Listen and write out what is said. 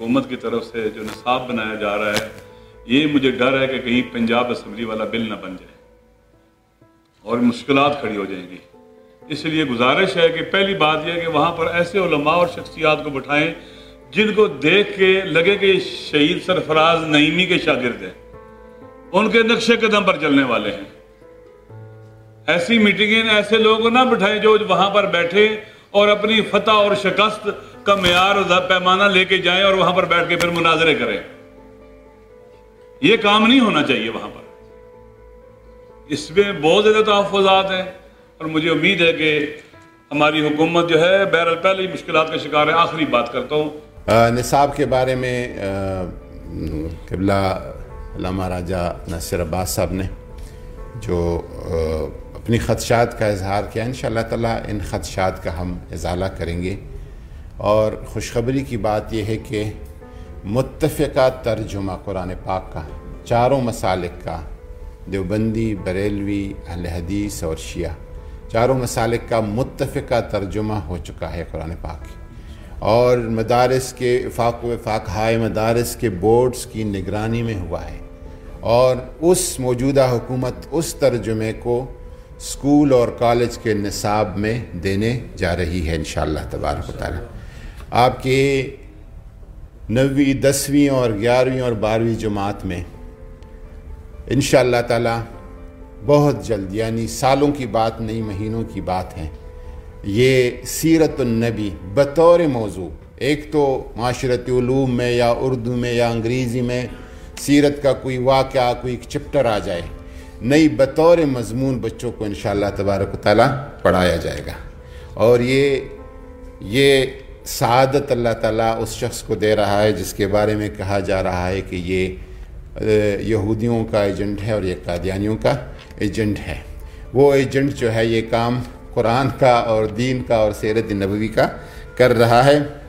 हुकूमत की तरफ से जो निसाब बनाया जा रहा है, ये मुझे डर है कि कहीं पंजाब असम्बली वाला बिल ना बन जाए और मुश्किलात खड़ी हो जाएंगी। इसलिए गुजारिश है कि पहली बात यह है कि वहाँ पर ऐसे उलमा और शख्सियात को बिठाएं जिनको देख के लगे कि शहीद सरफराज नईमी के शागिर्द हैं, उनके नक्शे कदम पर चलने वाले हैं। ऐसी मीटिंगें ऐसे लोग ना बिठाएं जो वहाँ पर बैठे और अपनी फतह और शिकस्त का मेयार और पैमाना लेके जाएं और वहाँ पर बैठ के फिर मुनाजरे करें। ये काम नहीं होना चाहिए वहाँ पर। इसमें बहुत ज़्यादा तहफ़्फ़ुज़ात हैं और मुझे उम्मीद है कि हमारी हुकूमत जो है बहरहाल पहले ही मुश्किलात का शिकार है। आखिरी बात करता हूँ निसाब के बारे में। क़िबला अल्लामा राजा नासिर अब्बास साहब ने जो अपनी ख़दशात का इजहार किया, इंशाअल्लाह ताला इन ख़दशात का हम इज़ाला करेंगे। और खुशखबरी की बात यह है कि मुत्तफ़िक़ा तर्जुमा कुरान पाक का चारों मसालिक का, देवबंदी, बरेलवी, अहले हदीस और शिया, चारों मसालिक का मुत्तफ़िक़ा तर्जुमा हो चुका है कुरान पाक। और मदारिस के फ़ाक़हाए मदारिस के बोर्ड्स की निगरानी में हुआ है और उस मौजूदा हुकूमत उस तर्जुमे को स्कूल और कॉलेज के निसाब में देने जा रही है इंशाअल्लाह तबारक व तआला। आपके 9वीं, 10वीं और 11वीं और 12वीं जमात में इंशाअल्लाह ताला बहुत जल्द, यानी सालों की बात नहीं महीनों की बात है, ये सीरतुन्नबी बतौर मौजू, एक तो माशरती उलूम में या उर्दू में या अंग्रेज़ी में सीरत का कोई वाक़या, कोई चैप्टर आ जाए, नई बतौर मज़मून बच्चों को इंशाअल्लाह तबारक व तआला पढ़ाया जाएगा। और ये सआदत अल्लाह ताला उस शख्स को दे रहा है जिसके बारे में कहा जा रहा है कि ये यहूदियों का एजेंट है और ये कादियानियों का एजेंट है। वो एजेंट जो है ये काम कुरान का और दीन का और सीरत नबवी का कर रहा है।